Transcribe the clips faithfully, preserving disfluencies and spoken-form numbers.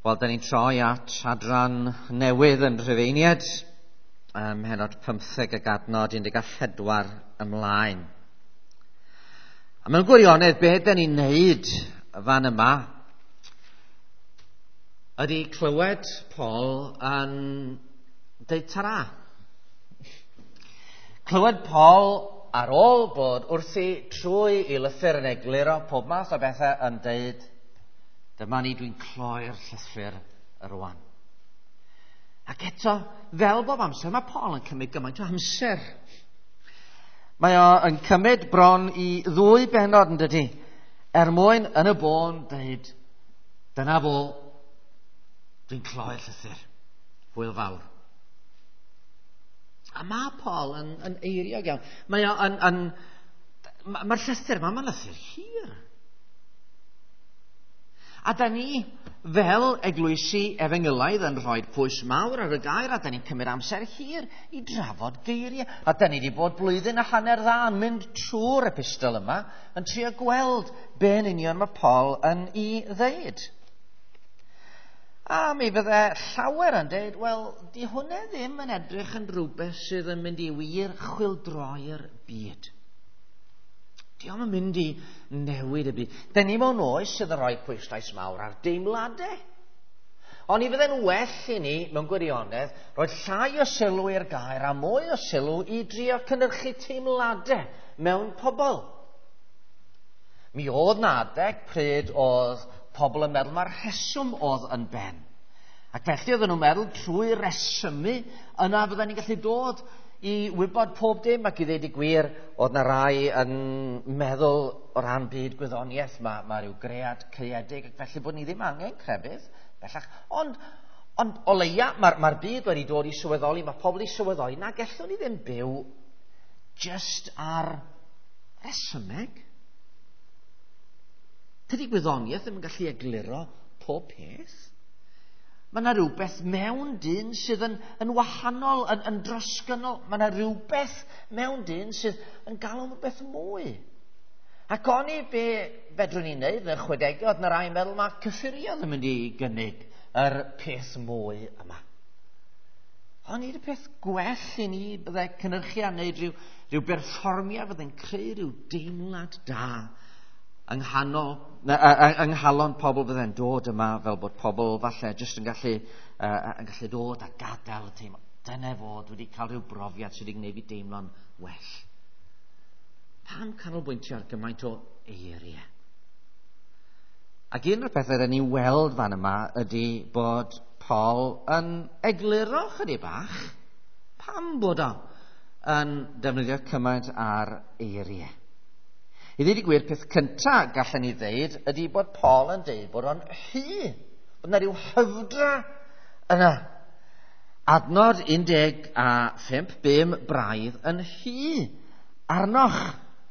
Wel, da ni'n troi at adran newydd yn Rhufeinied, ym Mhennod pymtheg ag adnod un deg a phedwar ymlaen. A mewn gwirionedd, be da ni'n neud fan yma ydy clywed Paul yn deud tara. Clywed Paul ar ôl bod wrthi trwy i lythyr yn egluro pob math o bethau yn deud, dyma ni dwi'n cloi'r llythyr yr rwan. Ac eto, fel bob amser, mae Paul yn cymryd gymaint o amser. Mae o yn cymryd bron i ddwy bennod yn dydy, er mwyn yn y bôn dweud, dyna fo, dwi'n cloi'r llythyr, hwyl fawr. A mae Paul yn, yn eiriog iawn. Mae o yn, yn mae'r llythyr yma, mae'n llythyr hir. A da ni, fel eglwysi Efengylaidd, yn rhoi pwys mawr ar y gair, a da ni'n cymryd amser hir i drafod geiriau. A da ni wedi bod blwyddyn a hanner dda yn mynd trwy'r epistol yma, yn trio gweld be'n union mae Paul yn ei ddeud. A mi fydde llawer yn dweud, wel, di hwnna ddim yn edrych yn rhywbeth sydd yn mynd i wir chwildroi'r byd. Di o'n mynd i newid y byd. Da ni mewn oes sydd yn rhoi pwyslais mawr ar deimladau. Ond i fydde'n well i ni, mewn gwirionedd, rhoi llai o sylw i'r gair a mwy o sylw i drio cynhyrchu teimladau mewn pobl. Mi oedd na adeg pryd oedd pobl yn meddwl mae'r rheswm oedd yn ben. Ac felly oedden nhw'n meddwl trwy resymu yna fydden ni'n gallu dod i wybod pob dim, ac i ddeud i gwir, oedd na rai yn meddwl o ran byd gwyddoniaeth, mae, mae rhyw gread caeedig, ac felly bod ni ddim angen crefydd, bellach. Ond, ond o leia, mae'r mae byd wedi dod i sylweddoli, mae pobl i sylweddoli, na gellwn ni ddim byw just ar resymeg. Tydi gwyddoniaeth ddim yn gallu egluro pob peth. Mae yna rhywbeth mewn dyn sydd yn, yn wahanol, yn, yn drosgynnol. Mae yna rhywbeth mewn dyn sydd yn galw am rhywbeth mwy. Ac oni be fedrwn ni'n neud yn y chwedegau, oedd yna rai meddwl mae cyffurio ddim yn mynd i gynnig yr peth mwy yma. Ond i'r peth gwell i ni bydde cynhyrchu a wneud rhyw, rhyw berfformia fydde'n creu rhyw deimlad da yng nghanol, yng nghalon pobl fydde'n dod yma fel bod pobl falle jyst yn gallu, uh, yn gallu dod a gadael y teimlo. Dyna fod wedi cael rhyw brofiad sydd wedi gwneud i deimlo'n well. Pam canolbwyntio ar gymaint o eiriau? Ac un o'r pethau da ni'n weld fan yma ydy bod Paul yn egluro chydig bach pam bod o yn defnyddio cymaint ar eiriau. I ddweud i gwir, peth cyntaf gallen ni ddeud ydy bod Paul yn deud bod o'n hy. Bod yna rhyw hyfdra yna. Adnod un deg a phump, bum braidd yn hy. Arnoch.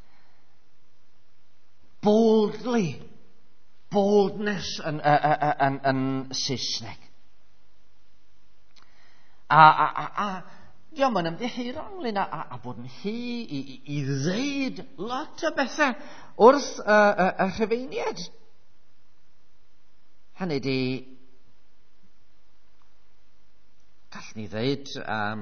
Boldly. Boldness yn, yn, yn, yn Saesneg. A, a, a, a Diolch yn ymddihiro ynglyn â, a, a bod yn hy i, i, i ddeud lot o bethau wrth y uh, uh, uh, Rhufeinied. Hynny di, gall ni ddeud, um,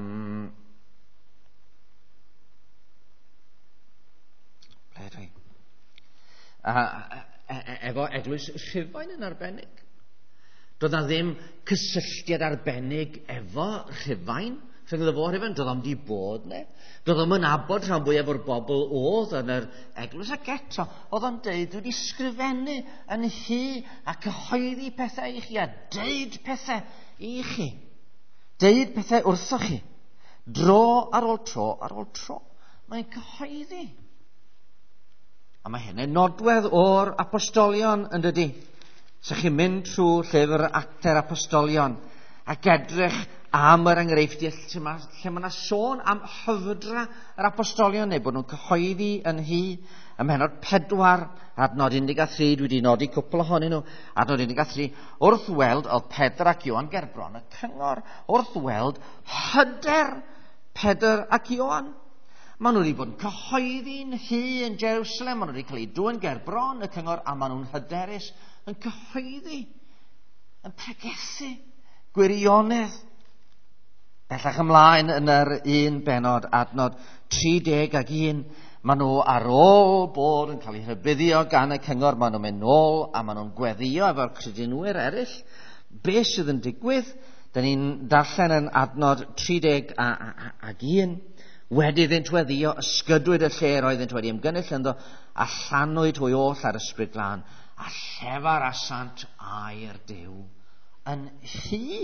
ble dwi? Uh, e, e, efo eglwys Rhufain yn arbennig. Doedd na ddim cysylltiad arbennig efo Rhufain. Rhyng iddo fo Rhufain, doedd am di bod ne. Doedd am yn abod rhan fwyaf o'r bobl oedd yn yr eglwys. Ac eto, oedd o'n deud, dwi wedi sgrifennu yn hy a cyhoeddi pethau i chi a deud pethau i chi. Deud pethau wrthoch chi. Dro ar ôl tro ar ôl tro. Mae'n cyhoeddi. A mae hynny'n nodwedd o'r apostolion yn dydy. So chi'n mynd trwy llyfr Actau'r Apostolion ac edrych am yr enghreifftiau lle mae yna sôn am hyfdra yr apostolion neu bod nhw'n cyhoeddi yn hy. Ym Mhennod pedwar, adnod un deg a thri, dwi wedi nodi cwpl ohonyn nhw. Adnod un deg a thri, wrth weld, oedd Pedr ac Ioan ger bron y cyngor, wrth weld hyder Pedr ac Ioan. Maen nhw wedi bod yn cyhoeddi'n hy yn Jerusalem, maen nhw wedi cael ei dwyn ger bron y cyngor, a maen nhw'n hyderus yn cyhoeddi yn pregethu gwirionedd. Bellach ymlaen yn yr un benod, adnod tri deg ag un, maen nhw ar ôl bod yn cael eu rhybuddio gan y cyngor, maen nhw'n mynd nôl a maen nhw'n gweddio efo'r credinwyr eraill. Be sydd yn digwydd? Dyn ni'n darllen yn adnod tri deg ag un. Wedi iddynt weddio, ysgydwyd y lle roedd iddynt wedi ymgynnull ynddo, a llanwyd hwy oll ar ysbryd glân, a llefar asant air Duw yn hi.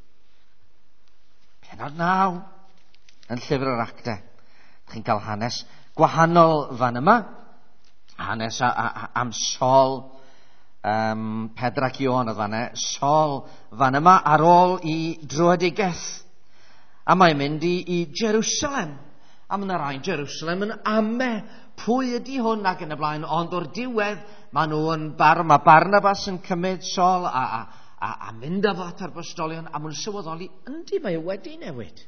Penod naw yn llyfr yr Actau. Chi'n cael hanes gwahanol fan yma. Hanes a, a, am Saul, um, Pedrac Ion oedd fan e, Saul fan yma ar ôl i drwydigaeth. A mae'n mynd i, i Jerusalem. A mae'n rhaid Jerusalem yn ame. Pwy ydy hwn ac yn y blaen? Ond o'r diwedd, mae nhw yn bar, mae Barnabas yn cymryd Saul a, a, a, a mynd â fo at arbostolion, a mae'n sylweddoli, yndi mae wedi newid.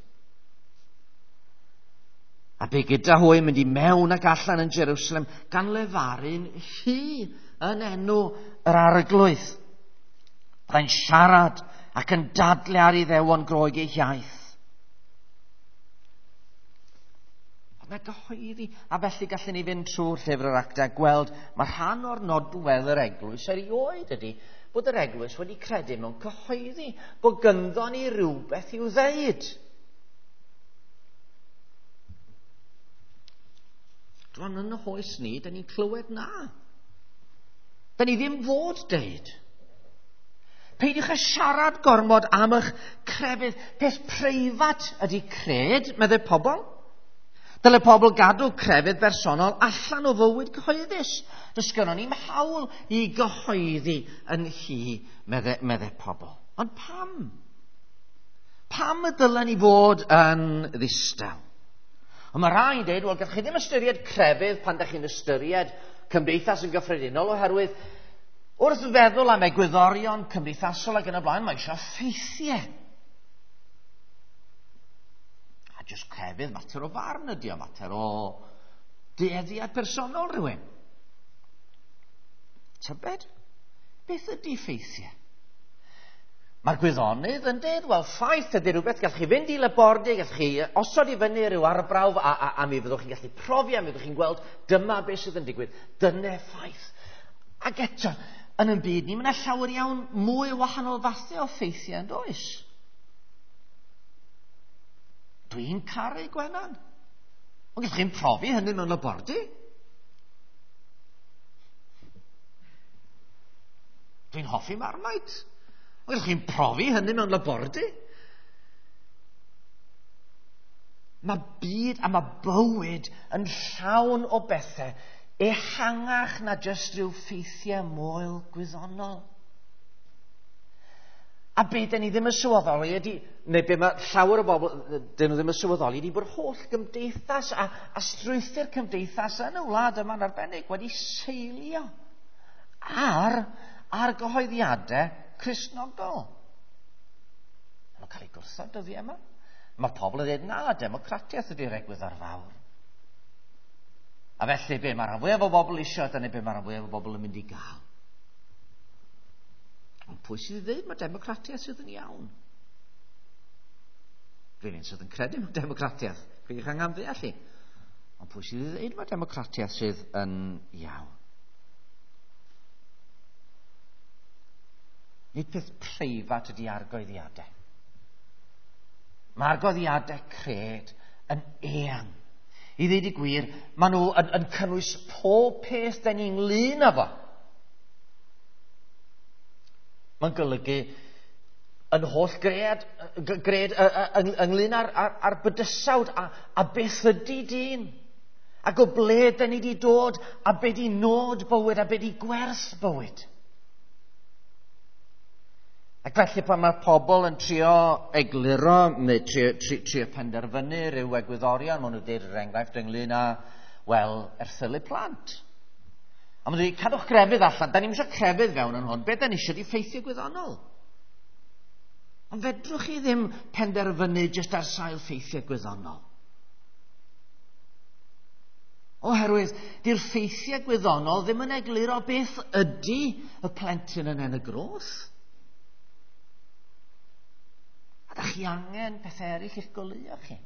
A be gyda hwy mynd i mewn ac allan yn Jerusalem gan lefaru'n hi yn enw yr arglwydd. Byddai'n siarad ac yn dadle ar ei ddewon groeg ei iaith. A mae gyhoeddi, a felly gallwn ni fynd trwy'r llyfr yr Actau a gweld mae rhan o'r nodwedd yr eglwys erioed ydy bod yr eglwys wedi credu mewn cyhoeddi, bod gynddon ni rhywbeth i'w ddeud. Rwan yn y hoes ni, da ni'n clywed na. Da ni ddim fod deud. Peidiwch â siarad gormod am eich crefydd. Peth preifat ydy cred, meddai pobl. Dyle pobl gadw crefydd bersonol allan o fywyd cyhoeddus. Does gynnon ni'm hawl i gyhoeddi yn hi, meddai, meddai pobl. Ond pam? Pam y dylen ni fod yn ddistaw? Ond mae rhai'n dweud, wel, gallwch chi ddim ystyried crefydd pan da chi'n ystyried cymdeithas yn gyffredinol, oherwydd wrth feddwl am egwyddorion cymdeithasol ac yn y blaen, mae eisiau ffeithiau. A jyst crefydd, mater o farn ydi o, mater o dueddiad personol rhywun. Tybed, beth ydy ffeithiau? Mae'r gwyddonydd yn dweud, wel, ffaith ydy rhywbeth, gallwch chi fynd i labordy, gallwch chi osod i fyny rhyw arbrawf, a, a, a mi fyddwch chi'n gallu profi, a mi fyddwch chi'n gweld dyma beth sydd yn digwydd. Dyna ffaith. Ac eto, yn y byd ni, mae'n llawer iawn mwy wahanol fathau o ffeithiau yn does. Dwi'n caru Gwenan. Ond gallwch chi'n profi hynny mewn labordy. Dwi'n hoffi Marmite. Wel, chi'n profi hynny mewn labordy. Mae byd a mae bywyd yn llawn o bethau ehangach na jyst rhyw ffeithiau moel gwyddonol. A be dyn ni ddim yn sylweddoli ydy, neu be mae llawer o bobl dyn nhw ddim yn sylweddoli ydy bod holl gymdeithas a, a strwythur cymdeithas yn y wlad yma'n arbennig wedi seilio ar, ar gyhoeddiadau Cristnogol. Mae'n cael ei gwrthod dyddiau yma. Mae pobl yn dweud, na, democratiaeth ydy'r egwyddor fawr. A felly be mae'r rhan fwyaf o bobl eisiau, dyna be mae'r rhan fwyaf o bobl yn mynd i gael. Ond pwy sydd i ddweud mae democratiaeth sydd yn iawn? Dwi'n un sydd yn credu mewn democratiaeth. Peidiwch angan ddeall chi. Ond pwy sydd i ddweud mae democratiaeth sydd yn iawn? Nid peth preifat ydy argoeddiadau. Mae argoeddiadau cred yn eang. I ddweud i gwir, maen nhw yn, yn cynnwys pob peth da ni'n ynglyn â fo. Mae'n golygu yn holl gred, gred ynglyn ar, ar, ar bydysawd a, a beth ydy dyn. Ac o ble da ni wedi dod, a be di nod bywyd, a be di gwerth bywyd. Ac felly pan mae pobl yn trio egluro, neu trio, trio, trio penderfynu rhyw egwyddorion, maen nhw dweud yr enghraifft ynglyn â, wel, erthylu plant. A maen nhw dweud, cadwch crefydd allan, da ni'n eisiau crefydd fewn yn hwn, beth da ni eisiau di ffeithio gwyddonol? Ond fedrwch chi ddim penderfynu jyst ar sail ffeithiau gwyddonol. Oherwydd, di'r ffeithiau gwyddonol ddim yn egluro beth ydy y plentyn yn en y groth. chi angen pethau eraill i'ch goleuo chi.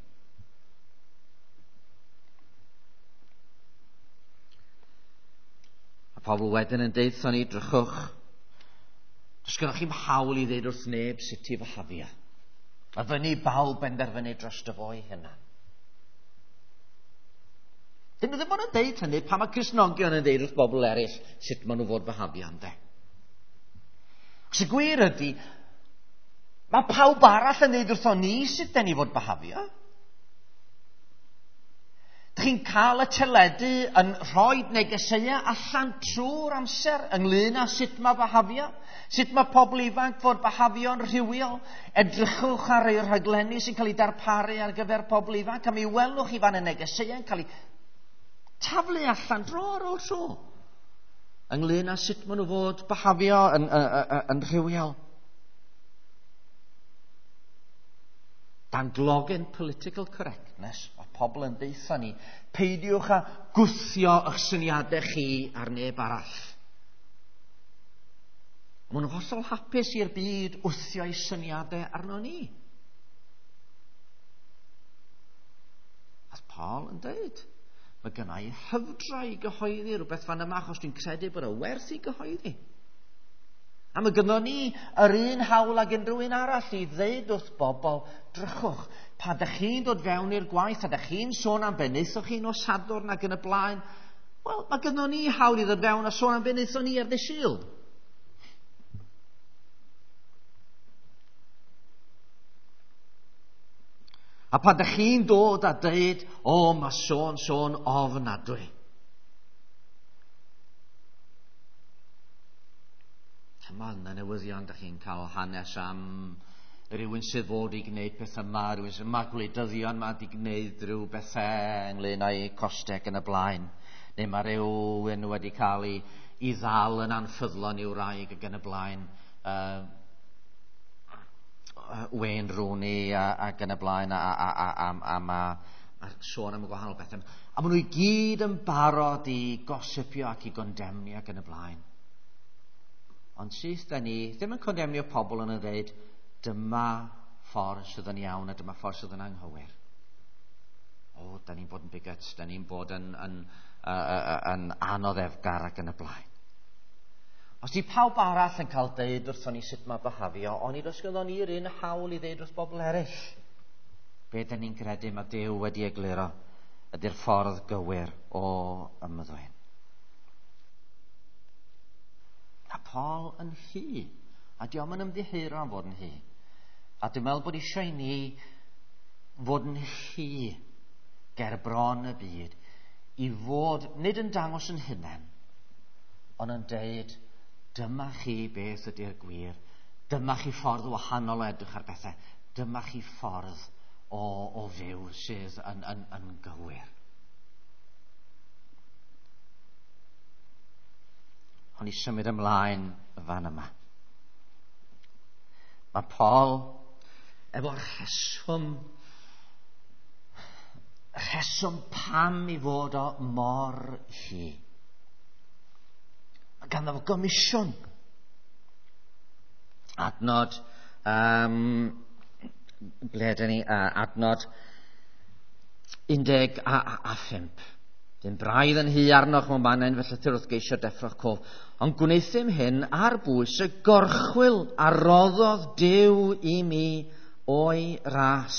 A pobl wedyn yn deud wrthon ni, drychwch, does gynnwch chi'm hawl i ddeud wrth neb sut i fyhafio. Mae fyny bawb benderfynu dros dy fo ei hunan. Dyn nhw ddim ond yn deud hynny pan mae Cristnogion yn deud wrth bobl eraill sut maen nhw fod byhafio ynde. Os y gwir ydy, mae pawb arall yn deud wrthon ni sut den ni fod byhafio. Dych chi'n cael y teledu yn rhoi negeseuau allan trwy'r amser ynglŷn â sut mae byhafio, sut mae pobl ifanc fod byhafio'n rhywiol. Edrychwch ar ei rhaglenni sy'n cael ei darparu ar gyfer pobl ifanc, a mi welwch chi fan y negeseuau yn cael ei taflu allan dro ar ôl tro ynglŷn â sut maen nhw fod byhafio yn, yn, yn, yn rhywiol. Dan glogin political correctness, mae pobl yn deitha ni, peidiwch â gwthio eich syniadau chi ar neb arall. Maen nhw'n hollol hapus i'r byd wthio ei syniadau arno ni. As Paul yn dweud, mae gynna i hyfdra i gyhoeddi rhywbeth fan yma achos dwi'n credu bod y werth i gyhoeddi. A mae gynno ni yr un hawl ag unrhyw un arall i ddeud wrth bobl, drychwch, pa ydych chi'n dod fewn i'r gwaith, ydych chi'n sôn am beneithwch chi'n o Sadwrn ac yn y blaen, wel, mae gynno ni hawl i ddod fewn a sôn am beneithwch ni ar ddy Sul. A pa ydych chi'n dod a dweud, o, mae sôn, sôn ofnadwy. Yma yn y newyddion, ydych chi'n cael hanes am rhywun sydd fod i gwneud peth yma, rhywun sydd mae gwleidyddion yma i gwneud rhyw bethau ynglŷn â'i costeg yn y blaen. Neu mae rhywun wedi cael ei, ei ddal yn anffyddlon i'w wraig ac yn y blaen. Uh, Wayne Rooney ac yn y blaen a, a, a, a, a mae sôn am y gwahanol bethau. A maen nhw i gyd yn barod i gosipio ac i gondemni ac yn y blaen. Ond sydd da ni ddim yn condemnio pobl yn y dweud, dyma ffordd sydd yn iawn a dyma ffordd sydd yn anghywir. O, da ni'n bod yn bigots, da ni'n bod yn, yn, uh, uh, yn anoddefgar ac yn y blaen. Os di pawb arall yn cael deud wrthon ni sut mae byhafio, ond i dos gyda ni'r un hawl i ddeud wrth bobl eraill. Be da ni'n credu mae Duw wedi egluro ydy'r ffordd gywir o ymddwyn. A Paul yn hi, a diolch yn ymddiheuro am fod yn hi. A dwi'n meddwl bod eisiau i ni fod yn hi ger bron y byd, i fod nid yn dangos yn hunain, ond yn deud, dyma chi beth ydy'r gwir, dyma chi ffordd wahanol o edrych ar bethau, dyma chi ffordd o, o fyw sydd yn, yn, yn gywir. Ond i symud ymlaen fan yma. Mae Paul efo rheswm rheswm pam i fod o mor hi. Mae ganddo fo gomisiwn. Adnod um, ble ydyn ni? Uh, adnod un deg a, a, a phimp. Dyn braidd yn hi arnoch mewn banen fel llythyr wrth geisio deffro'ch cof. Ond gwneithim hyn ar bwys y gorchwyl a roddodd Duw i mi o'i ras.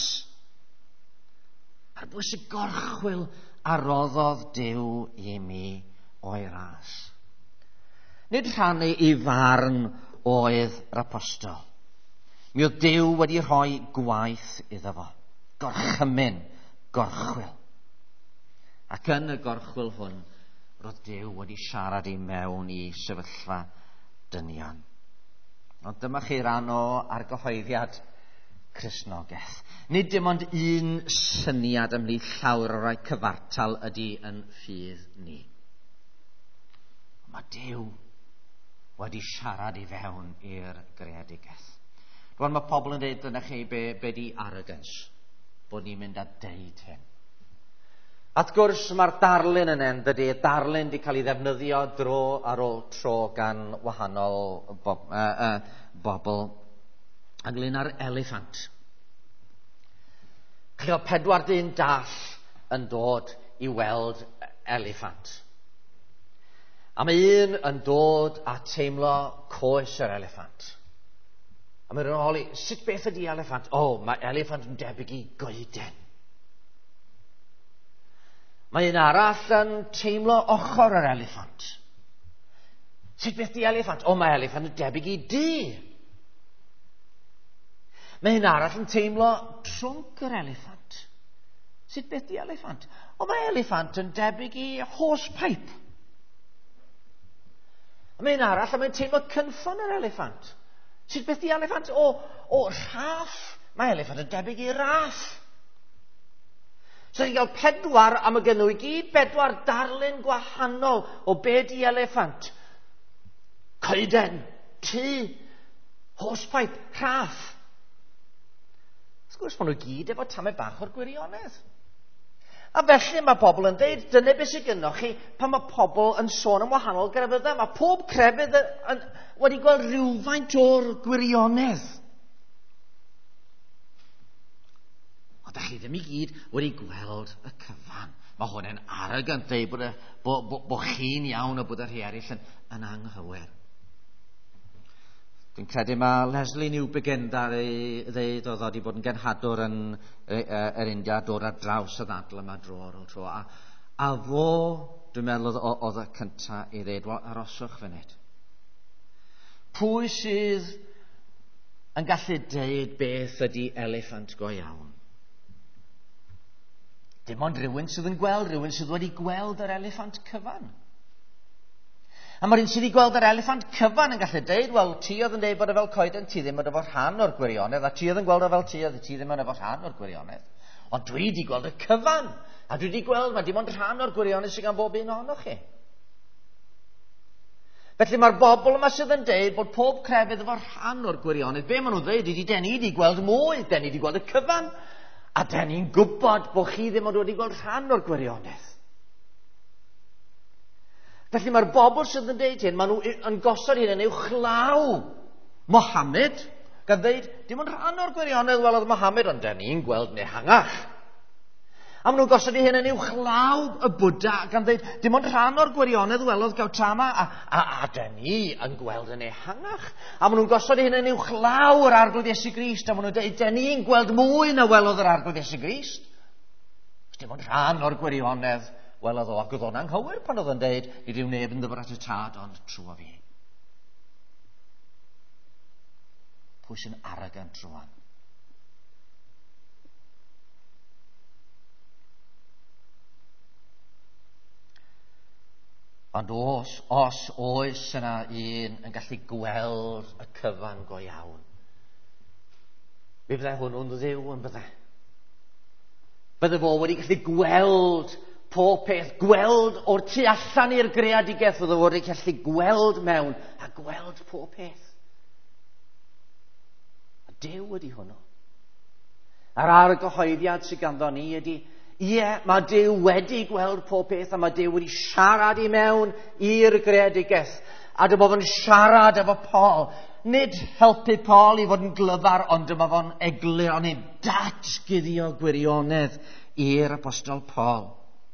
Ar bwys y gorchwyl a roddodd Duw i mi o'i ras. Nid rhannu i farn oedd yr apostol. Mi oedd Duw wedi rhoi gwaith iddo fo. Gorchymyn, gorchwyl. Ac yn y gorchwyl hwn, roedd Duw wedi siarad i mewn i sefyllfa dynion. Ond dyma chi ran o argyhoeddiad Cristnogaeth. Nid dim ond un syniad ymhlith llawer o rai cyfartal ydy yn ffydd ni. Mae Duw wedi siarad i fewn i'r greadigaeth. Rwan mae pobl yn dweud dyna chi be, be di arrogance, bod ni'n mynd a deud hyn. At gwrs mae'r darlun yn en, dydy, darlun di cael ei ddefnyddio dro ar ôl tro gan wahanol bob, uh, uh, bobl ynglŷn â'r eliffant. Chi o pedwar dyn dall yn dod i weld eliffant. A mae un yn dod a teimlo coes yr eliffant. A mae'n rhoi, sut beth ydi eliffant? O, oh, mae eliffant yn debyg i goeden. Mae un arall yn teimlo ochr yr eliffant. Sut beth di eliffant? O, oh, mae eliffant yn debyg i du. Mae un arall yn teimlo trwnc yr eliffant. Sut beth di eliffant? O, oh, mae eliffant yn debyg i horsepipe. Mae un arall yn teimlo cynffon yr eliffant. Sut beth di eliffant? O, o raff. Mae eliffant yn debyg i raff. So chi'n cael pedwar, a mae gen nhw i gyd bedwar darlun gwahanol o be di eliffant. Coeden, tu, horsepipe, raff. Wrth gwrs, maen nhw gyd efo tamau bach o'r gwirionedd. A felly mae pobl yn dweud, dyna beth sydd gynnwch chi pan mae pobl yn sôn am wahanol grefyddau. Mae pob crefydd yn, wedi gweld rhywfaint o'r gwirionedd. Ond da chi ddim i gyd wedi gweld y cyfan. Mae hwn yn arrogant dweud bod, bo, bo, bo chi'n iawn o bod yr rhai eraill yn, yn anghywir. Dwi'n credu mae Leslie Newbigin dar ei ddeud oedd wedi bod yn genhadwr yn yr India dod ar draws y ddadl yma dro ar ôl tro. A, a fo, dwi'n meddwl oedd y cyntaf i ddeud, wel, aroswch funud. Pwy sydd yn gallu deud beth ydy eliffant go iawn? Dim ond rhywun sydd yn gweld, rhywun sydd wedi gweld yr eliffant cyfan. A mae'r un sydd wedi gweld yr eliffant cyfan yn gallu deud, wel, ti oedd yn deud bod e fel coeden, ti ddim yn efo rhan o'r gwirionedd, a ti oedd yn gweld e fel ti oedd, ti ddim yn efo rhan o'r gwirionedd. Ond dwi wedi gweld y cyfan, a dwi wedi gweld, mae dim ond rhan o'r gwirionedd sydd gan bob un ohonoch chi. Felly mae'r bobl yma sydd yn deud bod pob crefydd efo rhan o'r gwirionedd, be maen nhw'n dweud, ydy den ni wedi gweld mwy, den ni wedi gweld y cyfan, a den ni'n gwybod bod chi ddim ond wedi gweld rhan o'r gwirionedd. Felly mae'r bobl sydd yn deud hyn, maen nhw yn gosod hyn yn uwchlaw Mohammed, gan ddeud, dim ond rhan o'r gwirionedd welodd Mohammed, ond da ni'n gweld nehangach. A maen nhw'n gosod hyn yn uwchlaw y Bwdha, gan ddeud, dim ond rhan o'r gwirionedd welodd Gautama, a, a, a da ni yn gweld yn ehangach. A maen nhw'n gosod hyn yn uwchlaw yr arglwydd Iesu Grist, a maen nhw'n dweud, da ni'n gweld mwy na welodd yr arglwydd Iesu Grist. Dim ond rhan o'r gwirionedd wel, oedd o, ac oedd o'n anghywir pan oedd yn dweud, nid yw neb yn ddyfr at y tad, ond trwy o fi. Pwy sy'n arrogant rwan? Ond os, os oes yna un yn gallu gweld y cyfan go iawn, fe byddai hwnnw'n dduw yn byddai. Bydde fo wedi gallu gweld pob peth, gweld o'r tu allan i'r greadigaeth, oedd o wedi gallu gweld mewn a gweld pob peth. A Duw ydy hwnnw. A'r argyhoeddiad sydd ganddo ni ydy, ie, mae Duw wedi gweld pob peth, a mae Duw wedi siarad i mewn i'r greadigaeth. A dyma fo'n siarad efo Paul. Nid helpu Paul i fod yn glyfar, ond dyma fo'n egluro, neu datguddio gwirionedd i'r apostol Paul.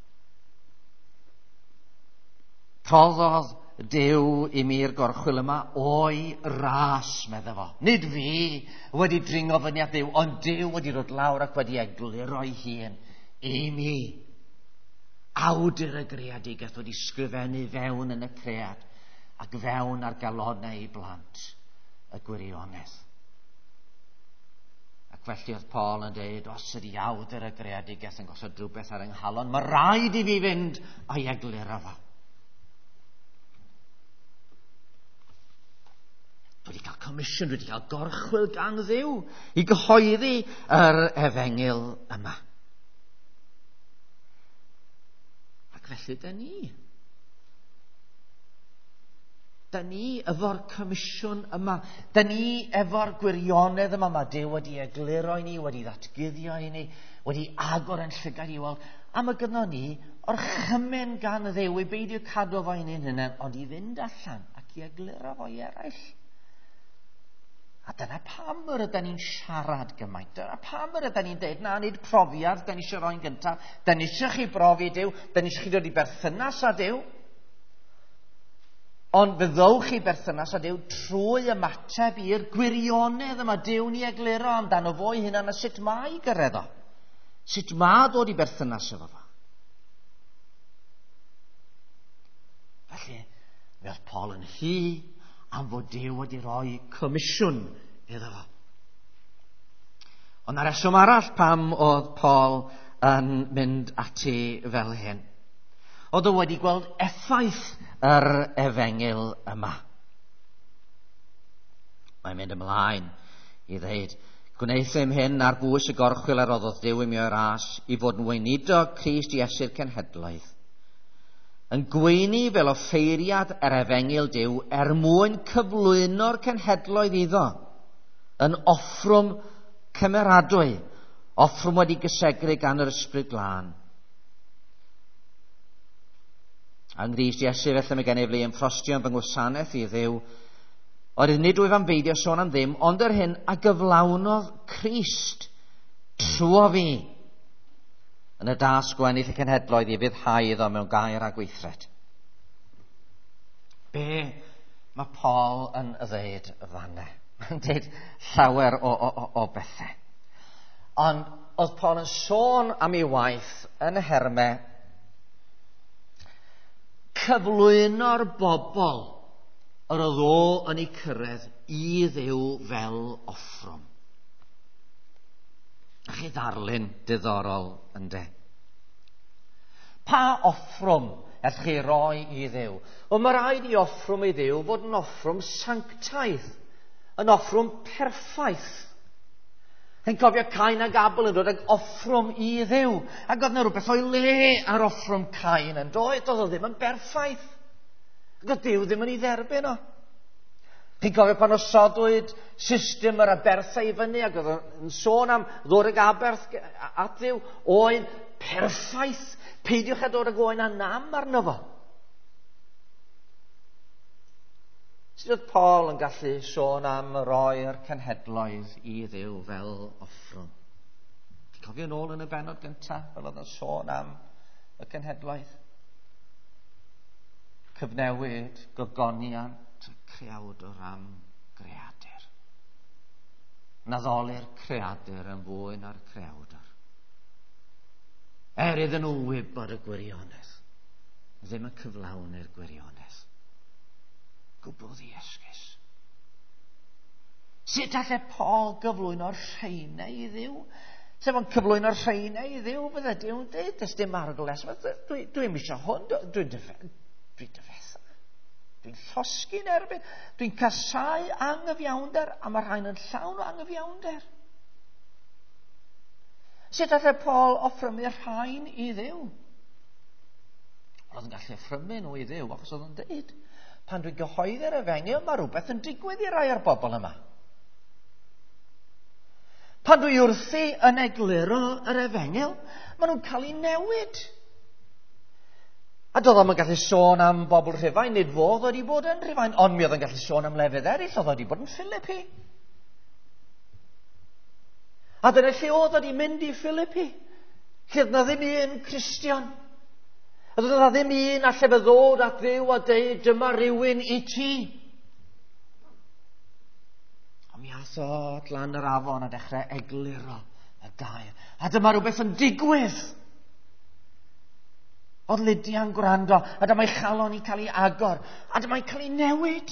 Rhoddodd Duw i mi'r gorchwil yma o'i ras, medda fo. Nid fi wedi dringo fyny at Duw, ond Duw wedi dod lawr ac wedi egluro'i hun i mi. Awdur y greadigaeth wedi sgrifennu fewn yn y cread ac fewn ar galonnau i blant y gwirionedd. Ac felly oedd Paul yn dweud, os ydy awdur y greadigaeth yn gosod rhywbeth ar yng nghalon, mae rhaid i fi fynd a'i egluro fo. Dwi wedi cael comisiwn, dwi wedi cael gorchwil gan Dduw i gyhoeddi yr efengil yma. Ac felly, da ni. Da ni efo'r comisiwn yma. Da ni efo'r gwirionedd yma. Mae Duw wedi egluro i ni, wedi ddatguddio i ni, wedi agor yn llygad i weld. A mae gynno ni o'r chymen gan Dduw i beidio cadw fo i'n hynny, ond i fynd allan ac i egluro fo i eraill. A dyna pam yr ydyn ni'n siarad gymaint. Dyna pam yr ydyn ni'n dweud, na nid profiad, da ni eisiau roi'n gyntaf, da ni eisiau chi brofi Duw, da ni eisiau chi dod i berthynas â Duw. Ond fyddwch chi berthynas â Duw trwy ymateb i'r gwirionedd yma Duw ni egluro amdano fo'i hunan a sut mae gyrraedd o. Sut mae dod i berthynas efo fo. Felly, fe oedd Paul yn hi am fod Duw wedi rhoi comisiwn iddo fo. Ond ar reswm arall pam oedd Paul yn mynd ati fel hyn. Oedd o wedi gweld effaith yr efengil yma. Mae'n mynd ymlaen i ddeud, gwneithim hyn ar bwys y gorchwil a roddodd Duw i mi o'i ras i fod yn weinidog Crist Iesu'r cenhedloedd. Yn gweini fel offeiriad yr efengil Duw er mwyn cyflwyno'r cenhedloedd iddo yn offrwm cymeradwy, offrwm wedi gysegru gan yr Ysbryd Glân. Yng Nghrist Iesu felly mae gennyf Liam ffrostio fy ngwasanaeth i Dduw, oedd nid wyf am beidio sôn am ddim, ond yr hyn a gyflawnodd Crist trwy fi yn y das gwenith y cenhedloedd i fyddhau iddo mewn gair a gweithred. Be mae Paul yn ddeud fanne? Mae'n dweud llawer o, o, o, o bethau. Ond oedd Paul yn sôn am ei waith yn y herme cyflwyno'r bobl yr oedd o yn ei cyrraedd i Dduw fel offrwm. A chi ddarlun diddorol ynde. Pa offrwm ydych chi roi i Dduw? Wel, mae rhaid i offrwm i Dduw fod yn offrwm sanctaidd, yn offrwm perffaith. Yn cofio Cain ag Abel yn dod ag offrwm i Dduw. Ac oedd yna rhywbeth o'i le ar offrwm Cain yn dod, oedd o ddim yn berffaith. Ac oedd Duw ddim yn ei dderbyn o. Chi'n cofio pan osodwyd system yr aberthau i fyny ac oedd yn sôn am ddod ag aberth at Dduw, oen perffaith. Peidiwch â dod ag oen a nam arno fo. Sut oedd Paul yn gallu sôn am roi'r cenhedloedd i Dduw fel offrwm? Chi'n cofio nôl yn y benod gyntaf fel oedd yn sôn am y cenhedloedd? Cyfnewid, gogoniant, creawdwr am greadur. Naddoli'r creadur yn fwy na'r creawdwr. Er iddyn nhw wybod y gwirionedd, ddim yn cyflawni'r gwirionedd. Gwbl ddiesgus. Sut allai Paul gyflwyno'r rheinau i Dduw? Sef o'n cyflwyno'r rheinau i Dduw, bydde Duw'n dweud, dys dim arglles. Dwi'n dwi misio hwn, dwi'n dwi dyfetha. Dwi'n llosgi'n erbyn. Dwi'n casau angyfiawnder, a mae rhain yn llawn o angyfiawnder. Sut allai Paul offrymu'r rhain i Dduw? Oedd yn gallu offrymu nhw i Dduw, achos oedd yn dweud, pan dwi'n gyhoeddi'r efengil, mae rhywbeth yn digwydd i rai o'r bobl yma. Pan dwi wrthi yn egluro yr efengil, maen nhw'n cael ei newid. A doedd o'n gallu sôn am bobl Rhufain, nid fodd wedi bod yn Rhufain, ond mi oedd yn gallu sôn am lefydd eraill, oedd wedi bod yn Philippi. A dyna lle oedd wedi mynd i Philippi. Lle oedd na ddim un Cristion. Oedd na ddim un allai fe ddod at Dduw a deud, dyma rywun i ti. A mi ath o lan yr afon a dechrau egluro y gair. A dyma rhywbeth yn digwydd. Oedd Lydia'n gwrando, a dyma'i chalon i cael ei agor, a dyma'i cael ei newid.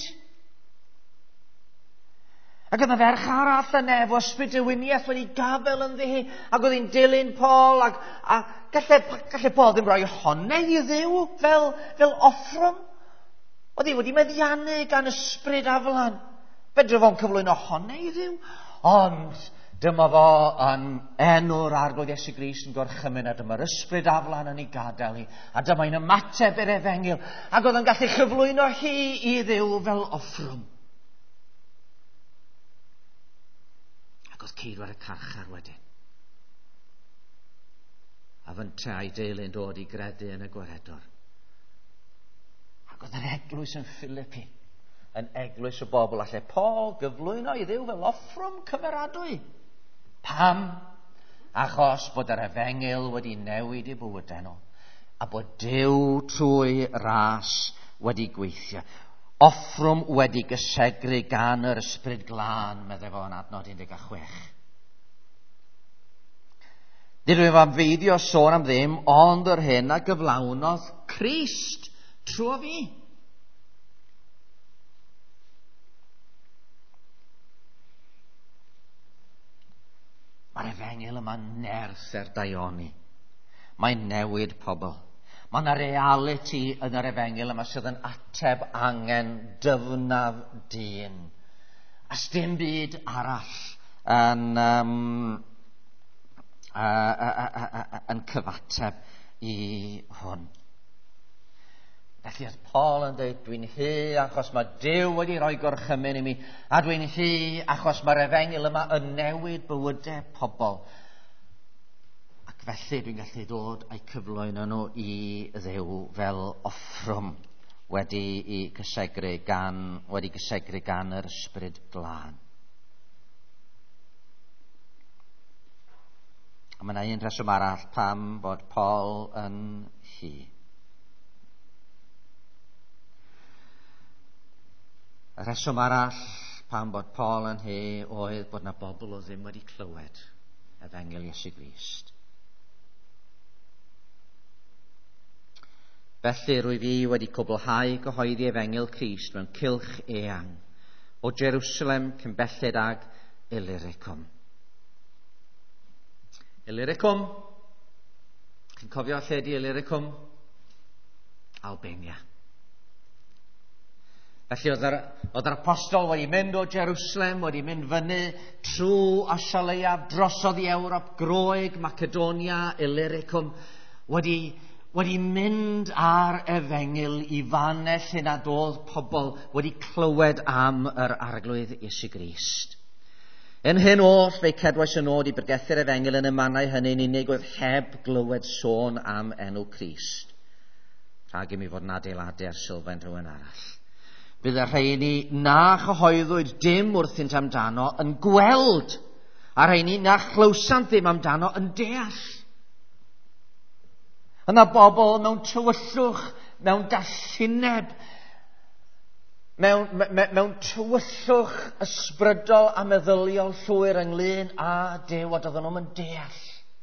Ac oedd y ferch arall yn efo ysbrydewiniaeth wedi gafel yn ddi, ac oedd hi'n dilyn Paul, ac, a gallai, gallai Paul ddim rhoi honau i Dduw fel, fel offrwm. Oedd hi wedi meddiannu gan ysbryd aflan. Fedre fo'n cyflwyno honau i Dduw, ond dyma fo yn enw'r arglwydd Iesu Grist yn gorchymyn, a dyma'r ysbryd aflan yn ei gadael hi, a dyma'n ymateb i'r efengil, ac oedd yn gallu chyflwyno hi i Dduw fel offrwm. Ac oedd ceirwad y carchar wedyn. A fynta a'i deulu'n dod i gredu yn y gwaredwr. Ac oedd yr eglwys yn Philippi yn eglwys y bobl a lle Paul gyflwyno i Dduw fel offrwm cymeradwy. Pam? Achos bod yr Efengil wedi newid eu bywydau nhw a bod Duw trwy ras wedi gweithio. Offrwm wedi gysegru gan yr Ysbryd Glân, meddai fo yn adnod un deg chwech. Nid rwy'n fan feidio sôn am ddim, ond yr hyn a gyflawnodd Crist trwy fi. Mae'r Efengil yma'n nerth er daioni. Mae'n newid pobl. Mae yna reality yn yr Efengil yma sydd yn ateb angen dyfnaf dyn. A sdim byd arall yn, um, uh, uh, uh, uh, uh, yn cyfateb i hwn. Felly oedd Paul yn dweud, dwi'n hy achos mae Duw wedi rhoi gorchymyn i mi, a dwi'n hy achos mae'r Efengil yma yn newid bywydau pobl. Ac felly dwi'n gallu dod a'i cyflwyno nhw i Dduw fel offrwm wedi i gysegru gan, wedi gysegru gan yr Ysbryd Glân. A mae yna un rheswm arall pam bod Paul yn hy. Y rheswm arall pam bod Paul yn hy oedd bod yna bobl o ddim wedi clywed Efengil Iesu Grist. Felly rwy fi wedi cwblhau gyhoeddi Efengil Crist mewn cylch eang o Jerusalem cyn belled ag Illyricum. Illyricum, chi'n cofio lle di Illyricum? Albania. Felly oedd yr, oedd yr apostol wedi mynd o Jerusalem, wedi mynd fyny trwy Asia drosodd i Ewrop, Groeg, Macedonia, Illyricum, wedi wedi mynd ar Efengil i fanell hyn a doedd pobl wedi clywed am yr arglwydd Iesu Grist. Yn hyn oll fe cedwais yn ôd i bregethur Efengil yn y mannau hynny'n unig oedd heb glywed sôn am enw Crist. Rhag i mi fod yn adeiladu ar sylfaen rhywun arall. Bydd y rheini na chyhoeddwyd dim wrthynt amdano yn gweld, a rheini na chlywsant ddim amdano yn deall. Yna bobl mewn tywyllwch, mewn dallineb, mewn, me, me, mewn tywyllwch ysbrydol a meddyliol llwyr ynglyn a Duw a doedden nhw'n deall.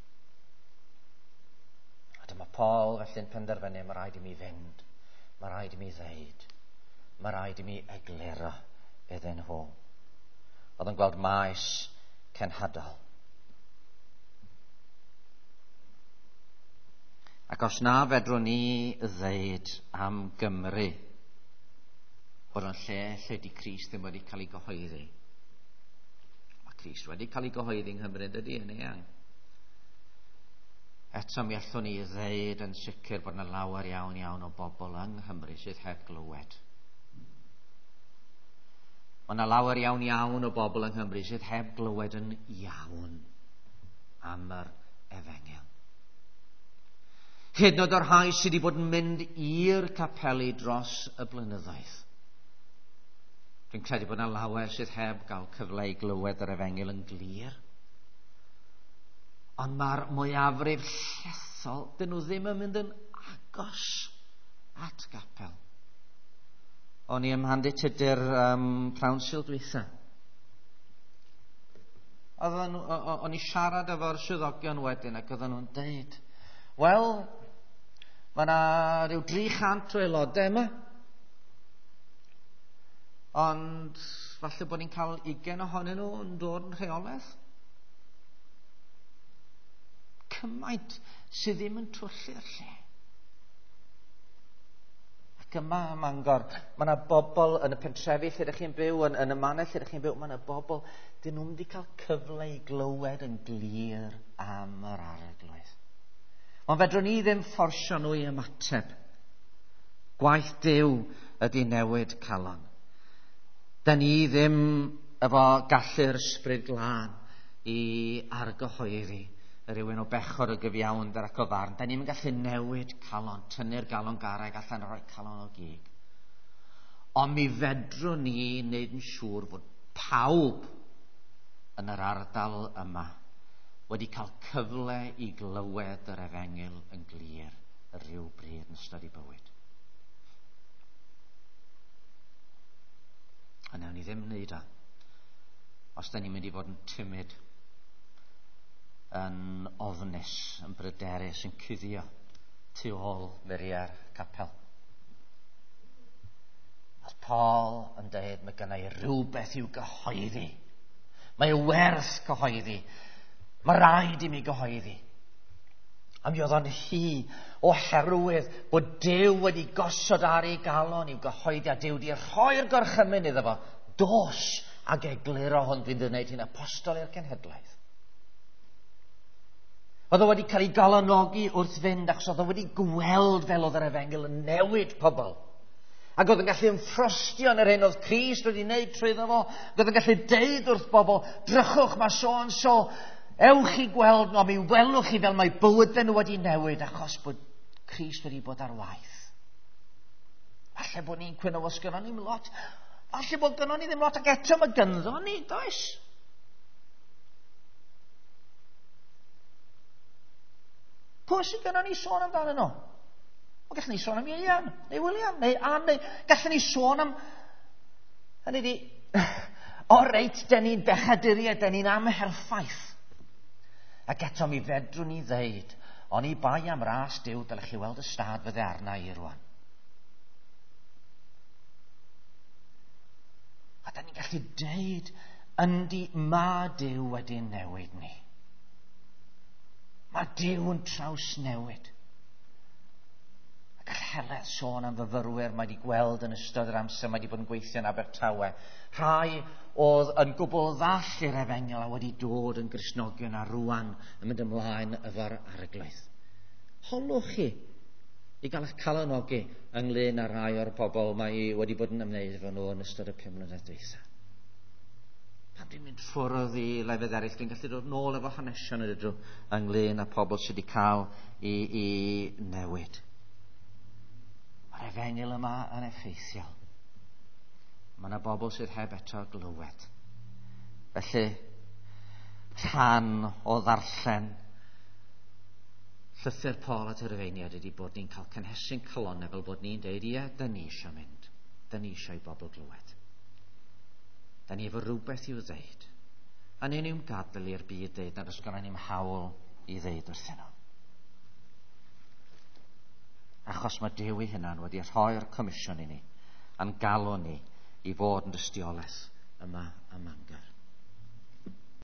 A dyma Paul felly'n penderfynu, mae rhaid i mi fynd, mae rhaid i mi ddeud, mae rhaid i mi egluro iddyn nhw. Oedd yn gweld maes cenhadol. Ac os na fedrwn ni ddeud am Gymru bod yn lle lle di Crist ddim wedi cael ei gyhoeddi. Mae Crist wedi cael ei gyhoeddi yng Nghymru, dydy, yn eang. Eto mi allwn ni ddeud yn sicr bod yna lawer iawn iawn o bobl yng Nghymru sydd heb glywed. Mae yna lawer iawn iawn o bobl yng Nghymru sydd heb glywed yn iawn am yr Efengil. Hyd yn oed o'r rhai sydd wedi bod yn mynd i'r capeli dros y blynyddoedd. Dwi'n credu bod yna lawer sydd heb gael cyfle i glywed yr Efengil yn glir. Ond mae'r mwyafrif llethol, dyn nhw ddim yn mynd yn agos at gapel. O'n i ym Mhandy Tudur um, prawn Sul dwytha. O'n i siarad efo'r swyddogion wedyn ac oedden nhw'n deud, wel, mae yna rhyw dri chant o aelodau yma, ond falle bod ni'n cael ugain ohonyn nhw yn dod yn rheolaidd. Cymaint sydd ddim yn twyllu'r lle. Ac yma ym Mangor, mae yna bobl yn y pentrefi lle ydych chi'n byw, yn, yn y manau lle ydych chi'n byw, mae yna bobl, dyn nhw'n wedi cael cyfle i glywed yn glir am yr arglwydd. Ond fedrwn ni ddim fforsio nhw i ymateb. Gwaith Duw ydy newid calon. Da ni ddim efo gallu'r Ysbryd Glân i argyhoeddi rhywun o bechod o gyfiawnder ac o farn. Da ni'n gallu newid calon, tynnu'r galon garreg allan a rhoi calon o gig. Ond mi fedrwn ni wneud yn siŵr fod pawb yn yr ardal yma wedi cael cyfle i glywed yr Efengyl yn glir yr rhywbryd yn ystod ei bywyd. A nawn ni ddim wneud o os da ni'n mynd i fod yn timid, yn ofnus, yn bryderus, yn cuddio tu ôl muriau'r capel. Os Paul yn dweud mae gennau rhywbeth i'w gyhoeddi, mae werth gyhoeddi, mae rhaid i mi gyhoeddi. A mi oedd o'n hi oherwydd bod Duw wedi gosod ar ei galon i'w gyhoeddi, a Duw wedi rhoi'r gorchymyn iddo fo. Dos ag egluro hwn, dwi'n dweud hi'n apostol i'r cenhedlaeth. Oedd o wedi cael ei galanogi wrth fynd achos oedd o wedi gweld fel oedd yr Efengyl yn newid pobl. Ac oedd yn gallu ymffrostio yn yr hyn oedd Crist wedi wneud trwyddo fo. Oedd yn gallu deud wrth bobl, drychwch mae so yn so, ewch i gweld nhw, mi welwch chi fel mae bywydau nhw wedi newid achos bod Crist wedi bod ar waith. Falle bod ni'n cwyno os gynnon ni'n lot. Falle bod gynnon ni ddim lot ac eto mae gynddo ni, does? Pwy sy'n gynnon ni sôn amdano nhw? O, gallwn ni sôn am Ieuan, neu William, neu Ann, neu gallwn ni sôn am... Hynny di, o reit, den ni'n bechaduriau, den ni'n amherffaith. Ac eto mi fedrwn ni ddeud, o'n i bai am ras Duw, dylech chi weld y stad fydde arna i rwan. A da ni'n gallu deud, yndi ma Duw wedi newid ni. Mae Duw yn traws newid. Ac Heledd sôn am fyfyrwyr mae wedi gweld yn ystod yr amser mae wedi bod yn gweithio yn Abertawe. Rhai oedd yn gwbl ddall i'r Efengyl a wedi dod yn Gristnogion a rwan yn mynd ymlaen efo'r arglwydd. Holwch chi i gael eich calanogi ynglyn â rhai o'r pobl mae wedi bod yn ymwneud efo nhw yn ystod y pum mlynedd dwytha. Pan dwi'n mynd ffwrdd i lefydd eraill, dwi'n gallu dod nôl efo hanesion ydw ynglyn â pobl sydd wedi cael i, i newid. Mae'r Efengyl yma yn effeithiol. Mae yna bobl sydd heb eto glywed. Felly, rhan o ddarllen llythyr Paul at yr Efeiniad ydy bod ni'n cael cynhesu'n calonau fel bod ni'n deud, ie, da ni eisiau mynd. Da ni eisiau i bobl glywed. Da ni efo rhywbeth i'w ddeud. A ni ni'n gadael i'r byd ddeud nad oes gynnon ni'n hawl i ddeud wrthyn nhw. Achos mae Duw ei hunan wedi rhoi'r comisiwn i ni, a'n galw ni i fod yn dystiolaeth yma ym Mangor.